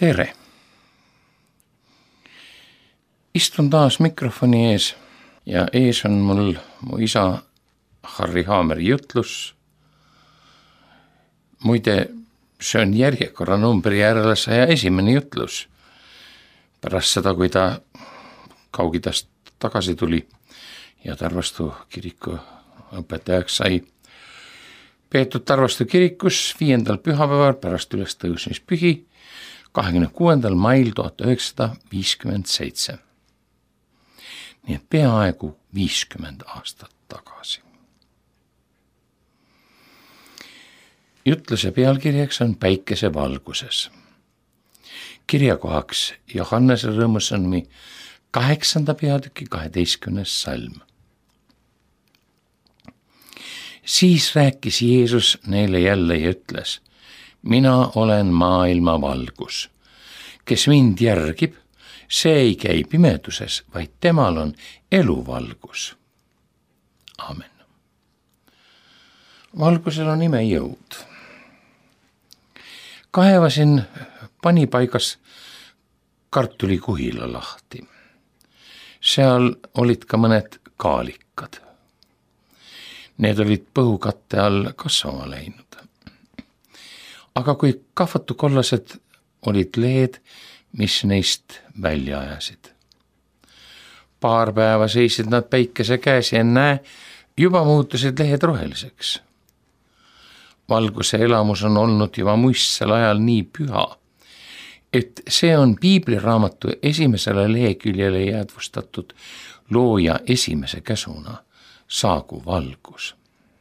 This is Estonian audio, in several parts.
Tere! Istun taas mikrofoni ees ja ees on mul mu isa Harri Haameri jutlus. Muide, see on järjekorra numbri järele 101. jutlus. Pärast seda, kui ta Kaug-Idast tagasi tuli ja Tarvastu kiriku õpetajaks sai peetud Tarvastu kirikus 5. pühapäeval pärast ülestõusmispühi 26. mail 1957. Nii et peaaegu 50 aastat tagasi. Jutluse pealkirjaks on Päikese valguses. Kirjakohaks Johannese rõõmusõnumi 8. peatüki 12. salm. Siis rääkis Jeesus neile jälle ja ütles: mina olen maailma valgus. Kes mind järgib, see ei käi pimeduses, vaid temal on eluvalgus. Aamen. Valgusel on imejõud. Kaevasin panipaigas kartulikuhila lahti. Seal olid ka mõned kaalikad. Need olid põhukatte all kasvama läinud. Aga kui kahvatukollased olid lehed, mis neist välja ajasid. Paar päeva seisid nad päikese käes ja näe, juba muutusid lehed roheliseks. Valguse elamus on olnud juba muistsel ajal nii püha, et see on piibliraamatu esimesele leheküljele jäädvustatud looja esimese käsuna: saagu valgus.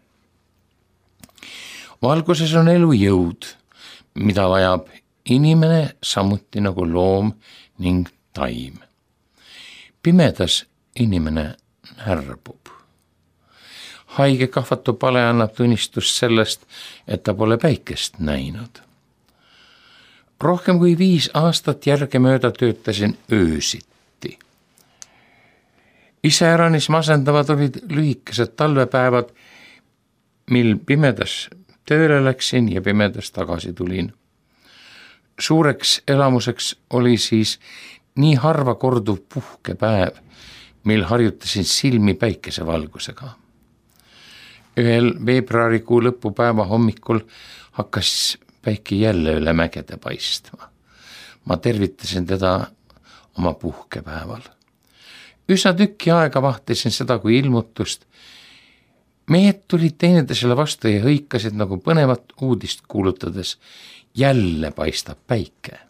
Valguses on elujõud, mida vajab inimene samuti nagu loom ning taim. Pimedas inimene härbub. Haige kahvatupale annab tunnistust sellest, et ta pole päikest näinud. Rohkem kui 5 aastat järgemööda töötasin öösiti. Iseäranis masendavad olid lühikesed talvepäevad, mil pimedas tööle läksin ja pimedas tagasi tulin. Suureks elamuseks oli siis nii harva korduv puhkepäev, mil harjutasin silmi päikesevalgusega. Ühel veebruarikuu lõpupäeva hommikul hakkas päike jälle üle mägede paistma. Ma tervitasin teda oma puhkepäeval. Üsna tükki aega vahtisin seda kui ilmutust. Mehed tulid teineteisele vastu ja hõikasid nagu põnevat uudist kuulutades: jälle paistab päike.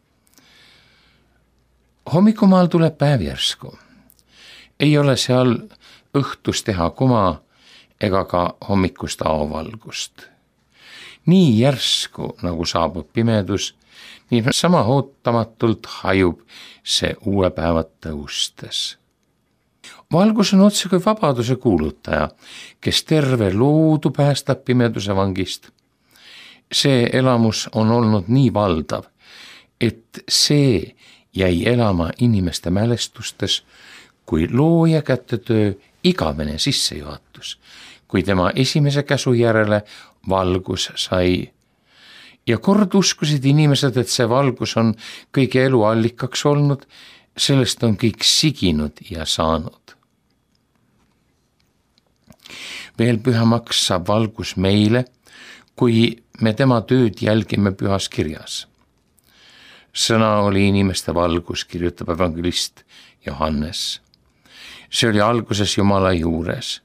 Hommikumaal tuleb päev järsku. Ei ole seal õhtus teha kuma ega ka hommikust aovalgust. Nii järsku, nagu saabub pimedus, nii sama ootamatult hajub see uue päeva tõustes. Valgus on otse kui vabaduse kuulutaja, kes terve loodu päästab pimeduse vangist. See elamus on olnud nii valdav, et see jäi elama inimeste mälestustes kui looja kätetöö igavene sissejuhatus, kui tema esimese käsu järele valgus sai. Ja kord uskusid inimesed, et see valgus on kõige elu allikaks olnud, sellest on kõik siginud ja saanud. Veel pühamaks saab valgus meile, kui me tema tööd jälgime pühas kirjas. Sõna oli inimeste valgus, kirjutab evangelist Johannes. See oli alguses Jumala juures.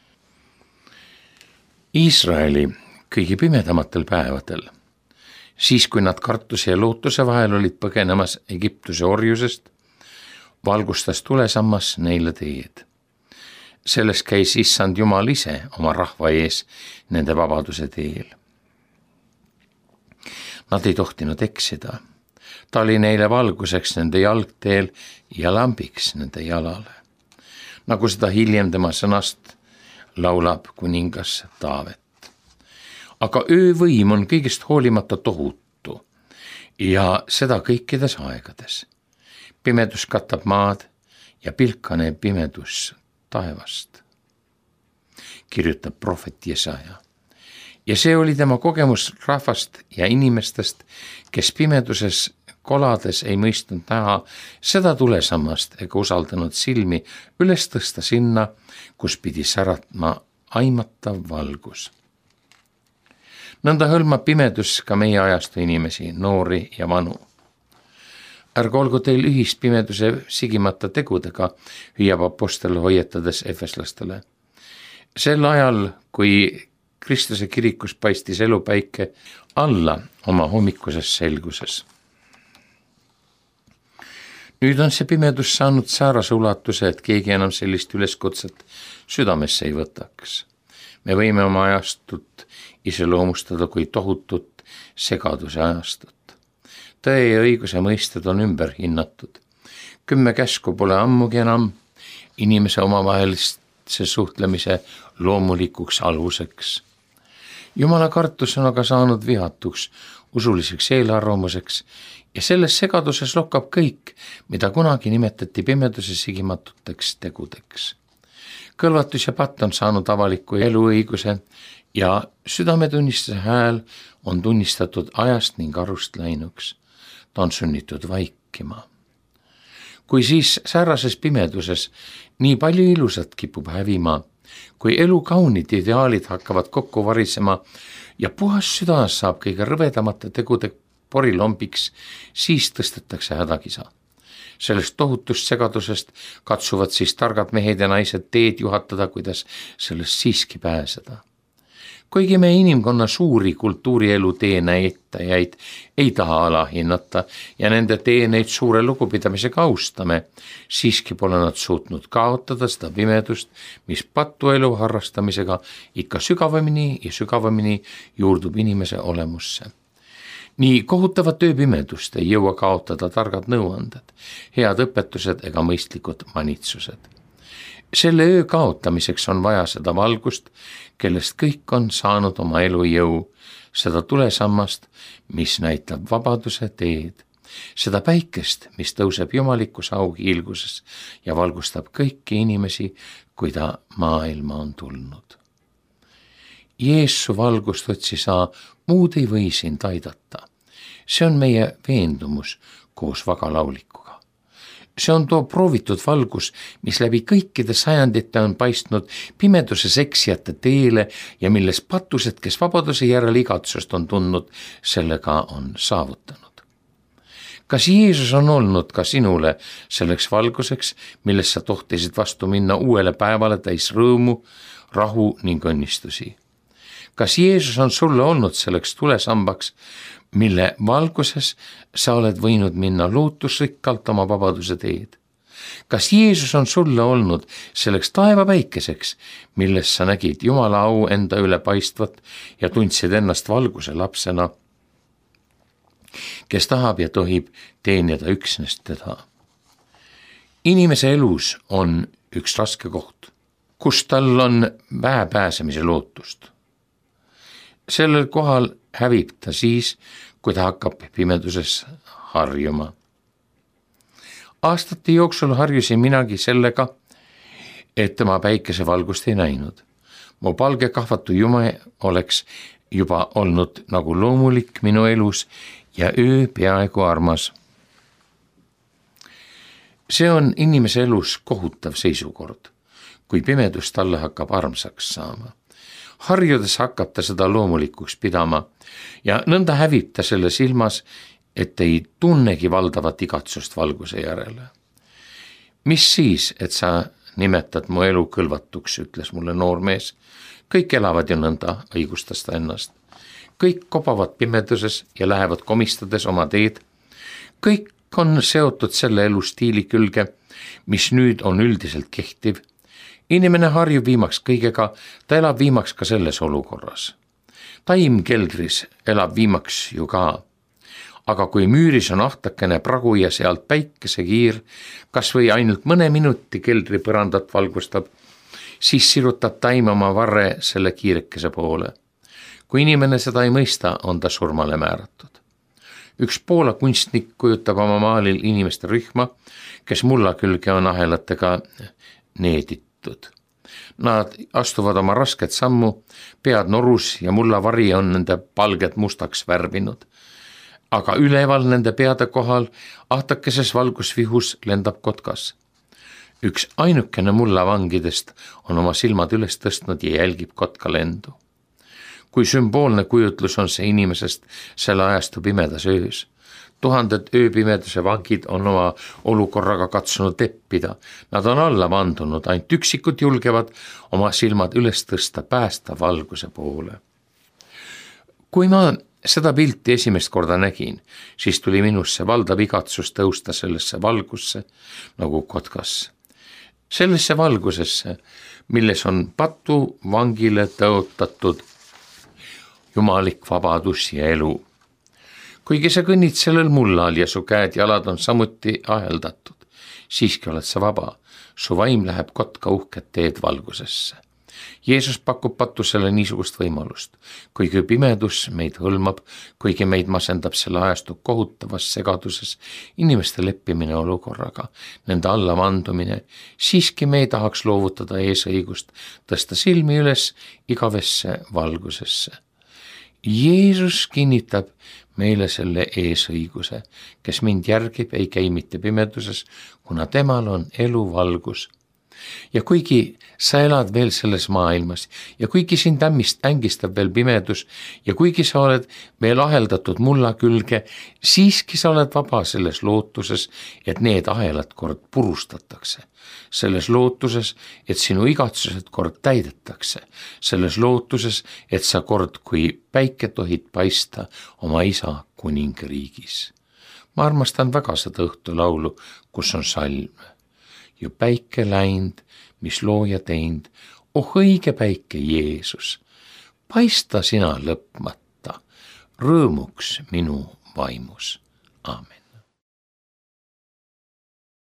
Iisraeli kõige pimedamatel päevadel, siis kui nad kartuse ja lootuse vahel olid põgenemas Egiptuse orjusest, valgustas tulesammas neile teed. Selles käis issand Jumal ise oma rahva ees nende vabaduse teel. Nad ei tohtinud eksida. Ta oli neile valguseks nende jalgteel ja lambiks nende jalale. Nagu seda hiljem tema sõnast laulab kuningas Taavet. Aga öövõim on kõigest hoolimata tohutu ja seda kõikides aegades. Pimedus katab maad ja pilkane pimedus taevast, kirjutab prohvet Jesaja. Ja see oli tema kogemus rahvast ja inimestest, kes pimeduses kolades ei mõistnud näha seda tulesammast ega usaldanud silmi üles tõsta sinna, kus pidi säratma aimatav valgus. Nõnda hõlmab pimedus ka meie ajastu inimesi, noori ja vanu. Ärgu olgu teil ühist pimeduse sigimata tegudega, hüüab apostel hoiatades efeslastele. Sel ajal, kui Kristuse kirikus paistis elupäike alla oma hommikuses selguses. Nüüd on see pimedus saanud säärase ulatuse, et keegi enam sellist üleskutset südamesse ei võtaks. Me võime oma ajastut iseloomustada kui tohutut segaduse ajastut. Tõe ja õiguse mõisted on ümber hinnatud. 10 käsku pole ammugi enam inimese omavahelise suhtlemise loomulikuks aluseks. Jumala kartus on aga saanud vihatuks usuliseks eelarvamuseks ja selles segaduses lokkab kõik, mida kunagi nimetati pimeduse sigimatuteks tegudeks. Kõlvatus ja patt on saanud avaliku eluõiguse ja südametunnistuse hääl on tunnistatud ajast ning arust läinuks. Ta on sunnitud vaikima. Kui siis säärases pimeduses nii palju ilusat kipub hävima, kui elu kaunid ideaalid hakkavad kokku varisema ja puhas süda saab kõige rõvedamate tegude porilombiks, siis tõstetakse hädakisa. Sellest tohutust segadusest katsuvad siis targad mehed ja naised teed juhatada, kuidas sellest siiski pääseda. Kuigi me inimkonna suuri kultuurielu teenäitajaid ei taha alahinnata ja nende teeneid suure lugupidamisega austame, siiski pole nad suutnud kaotada seda pimedust, mis patuelu harrastamisega ikka sügavamini juurdub inimese olemusse. Nii kohutavat tööpimedust ei jõua kaotada targad nõuanded, head õpetused ega mõistlikud manitsused. Selle öö kaotamiseks on vaja seda valgust, kellest kõik on saanud oma elujõu, seda tulesammast, mis näitab vabaduse teed, seda päikest, mis tõuseb jumalikus auhiilguses ja valgustab kõiki inimesi, kui ta maailma on tulnud. Jeesu valgust otsi saa, muud ei või sind aidata. See on meie veendumus koos vagalaulikuga. See on too proovitud valgus, mis läbi kõikide sajandite on paistnud pimeduses eksijate teele ja milles patused, kes vabaduse järele igatsust on tundnud, sellega on saavutanud. Kas Jeesus on olnud ka sinule selleks valguseks, milles sa tohtisid vastu minna uuele päevale täis rõõmu, rahu ning õnnistusi? Kas Jeesus on sulle olnud selleks tulesambaks, mille valguses sa oled võinud minna lootusrikkalt oma vabaduse teed? Kas Jeesus on sulle olnud selleks taevapäikeseks, milles sa nägid Jumala au enda üle paistvat ja tundsid ennast valguse lapsena, kes tahab ja tohib teenida üksnes teda? Inimese elus on üks raske koht, kus tal on vähe pääsemise lootust. Sellel kohal hävib ta siis, kui ta hakkab pimeduses harjuma. Aastate jooksul harjusin minagi sellega, et tema päikesevalgust ei näinud. Mu palge kahvatu jume oleks juba olnud nagu loomulik minu elus ja öö peaaegu armas. See on inimese elus kohutav seisukord, kui pimedus talle hakkab armsaks saama. Harjudes hakkab ta seda loomulikuks pidama ja nõnda hävib ta selle silmas, et ei tunnegi valdavat igatsust valguse järele. Mis siis, et sa nimetad mu elu kõlvatuks, ütles mulle noor mees. Kõik elavad ju nõnda, õigustas ta ennast. Kõik kopavad pimeduses ja lähevad komistades oma teed. Kõik on seotud selle elustiili külge, mis nüüd on üldiselt kehtiv. Inimene harjub viimaks kõigega, ta elab viimaks ka selles olukorras. Taim keldris elab viimaks ju ka. Aga kui müüris on ahtakene pragu ja sealt päikesekiir, kas või ainult mõne minuti keldri põrandat valgustab, siis sirutab taim oma varre selle kiirekese poole. Kui inimene seda ei mõista, on ta surmale määratud. Üks Poola kunstnik kujutab oma maalil inimeste rühma, kes mulla külge on ahelatega needitud. Nad astuvad oma rasket sammu, pead norus ja mullavari on nende palged mustaks värvinud. aga üleval nende peade kohal ahtakeses valgusvihus lendab kotkas. Üks ainukene mullavangidest on oma silmad üles tõstnud ja jälgib kotka lendu. Kui sümboolne kujutlus on see inimesest selle ajastu pimedas öös. Tuhanded ööpimeduse vangid on oma olukorraga katsunud leppida. Nad on alla vandunud, ainult üksikud julgevad oma silmad üles tõsta päästa valguse poole. Kui ma seda pilti esimest korda nägin, siis tuli minusse valdav igatsus tõusta sellesse valgusse nagu kotkas. Sellesse valgusesse, milles on patu vangile tõotatud jumalik vabadus ja elu. Kuigi sa kõnnid sellel mullal ja su käed-jalad on samuti aheldatud, siiski oled sa vaba, su vaim läheb kotka uhked teed valgusesse. Jeesus pakub patusele niisugust võimalust, kuigi pimedus meid hõlmab, kuigi meid masendab selle ajastu kohutavas segaduses, inimeste leppimine olukorraga, nende alla vandumine, siiski me ei tahaks loovutada eesõigust, tõsta silmi üles igavesse valgusesse. Jeesus kinnitab meile selle eesõiguse, kes mind järgib, ei käi mitte pimeduses, kuna temal on elu valgus. Ja kuigi sa elad veel selles maailmas ja kuigi sind ängistab veel pimedus ja kuigi sa oled veel aheldatud mulla külge, siiski sa oled vaba selles lootuses, et need ahelad kord purustatakse. Selles lootuses, et sinu igatsused kord täidetakse. Selles lootuses, et sa kord kui päike tohid paista oma isa kuningriigis. Ma armastan väga seda õhtulaulu, kus on salm. Ju päike läind, mis looja teind, oh õige päike Jeesus, paista sina lõpmata, rõõmuks minu vaimus. Aamen.